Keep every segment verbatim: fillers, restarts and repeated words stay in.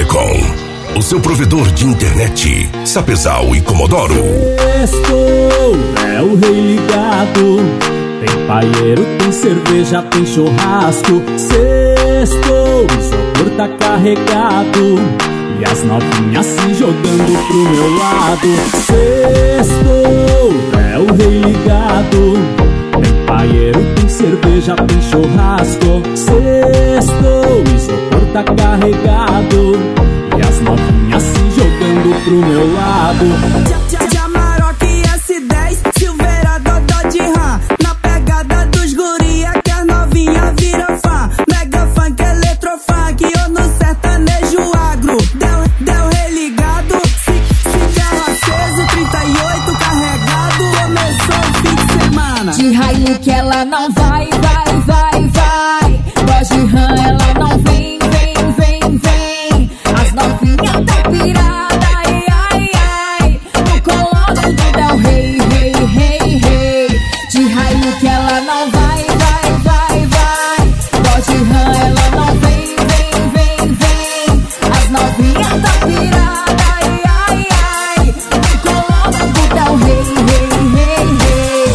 Telecom, o seu provedor de internet, Sapezal e Comodoro. Sextou, é o rei ligado. Tem paieiro, tem cerveja, tem churrasco. Sextou, o isopor tá carregado e as novinhas se jogando pro meu lado. Sextou, é o rei ligado. Tem paieiro, tem cerveja, tem churrasco. Sextou, o isopor tá carregado e as novinhas se jogando pro meu lado. De Amarok S dez, Silveira, Dodó de Rã. Na pegada dos guria que as novinha vira fã. Mega funk, eletrofunk ou no sertanejo agro. Deu, deu religado, cigarro aceso, trinta e oito carregado. Começou o fim de semana. De raio que ela não vai, vai, vai, vai. Voz de rã, ela não vem, vem, vem, vem. As novinhas da pirada, ai, ai, ai. No colo do Del Rey, rei, rei, rei. De raio que ela não vai, vai, vai, vai. Voz de rã, ela não vem, vem, vem, vem. As novinhas da pirada, ai, ai, ai. No colo do Del Rey, rei, rei, rei.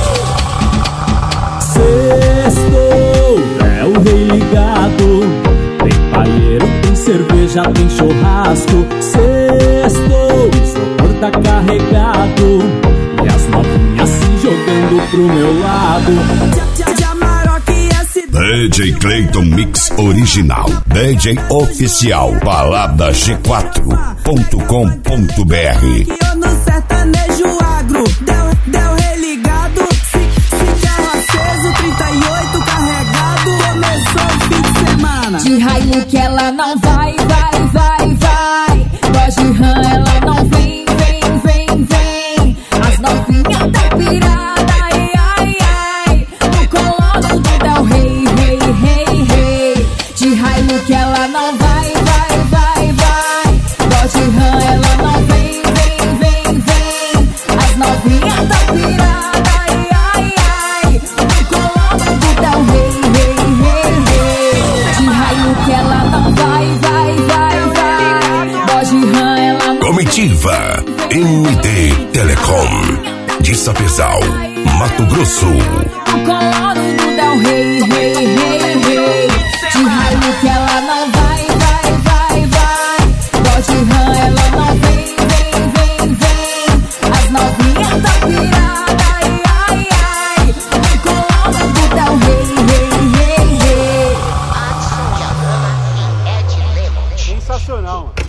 Sextou, é o rei ligado. Tem paieiro, tem cerveja, tem churrasco. Sextou, o isopor tá carregado e as novinhas se jogando pro meu lado. De Amarok S D J Clayton Mix Original, D J Oficial, balada g quatro ponto com ponto b r. que eu no sertanejo agro. Deu, deu religado, cigarro aceso, trinta e oito carregado. Começou o fim de semana. De raio que ela não vai, vai, vai, vai. Voz de rã, ela não vem, vem, vem, vem. As novinhas da pirada, ai, ai, ai. No colo do Del Rey, rei, rei, rei. De raio que ela não vai, vai, vai, vai. Voz de rã, ela não vem, vem, vem, vem. As novinhas da pirada, ai, ai, ai. No colo do Del Rey, rei, rei, rei. De raio que ela não vai, vai, vai, vai. Voz de rã, ela não Comitiva M D Telecom, de Sapezal, Mato Grosso. no colo do Del Rey, rei, rei, rei. De raio que ela não vai, vai, vai, vai. Voz de rã, ela não vem, vem, vem, vem. As novinhas da pirada, ai, ai, ai. No colo do Del Rey, rei, rei, rei. Adson Yamaha e Ed Lemon. Sensacional, mano.